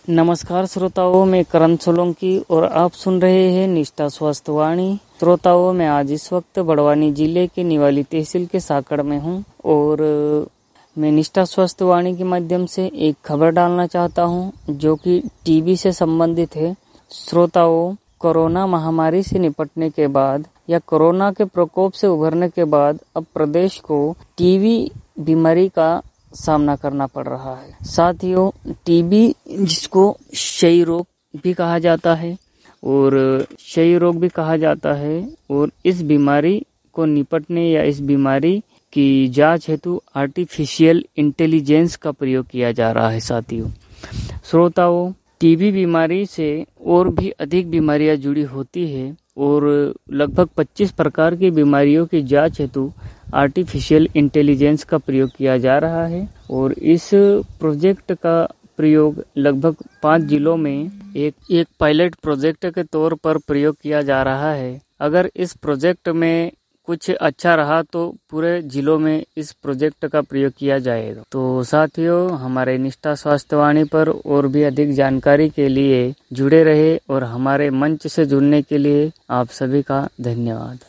नमस्कार श्रोताओं, मैं करण सोलंकी और आप सुन रहे हैं निष्ठा स्वास्थ्य वाणी। श्रोताओं, मैं आज इस वक्त बड़वानी जिले के निवाली तहसील के साकड़ में हूं और मैं निष्ठा स्वास्थ्य वाणी के माध्यम से एक खबर डालना चाहता हूं जो कि टीबी से संबंधित है। श्रोताओं, कोरोना महामारी से निपटने के बाद या कोरोना के प्रकोप से उभरने के बाद अब प्रदेश को टीबी बीमारी का सामना करना पड़ रहा है। साथियों, टीबी जिसको क्षय रोग भी कहा जाता है और क्षय रोग भी कहा जाता है और इस बीमारी को निपटने या इस बीमारी की जांच हेतु आर्टिफिशियल इंटेलिजेंस का प्रयोग किया जा रहा है। साथियों, श्रोताओं, टीबी बीमारी से और भी अधिक बीमारियां जुड़ी होती है और लगभग 25 प्रकार की बीमारियों की जांच हेतु आर्टिफिशियल इंटेलिजेंस का प्रयोग किया जा रहा है और इस प्रोजेक्ट का प्रयोग लगभग 5 जिलों में एक पायलट प्रोजेक्ट के तौर पर प्रयोग किया जा रहा है। अगर इस प्रोजेक्ट में कुछ अच्छा रहा तो पूरे जिलों में इस प्रोजेक्ट का प्रयोग किया जाएगा। तो साथियों, हमारे निष्ठा स्वास्थ्य वाणी पर और भी अधिक जानकारी के लिए जुड़े रहे और हमारे मंच से जुड़ने के लिए आप सभी का धन्यवाद।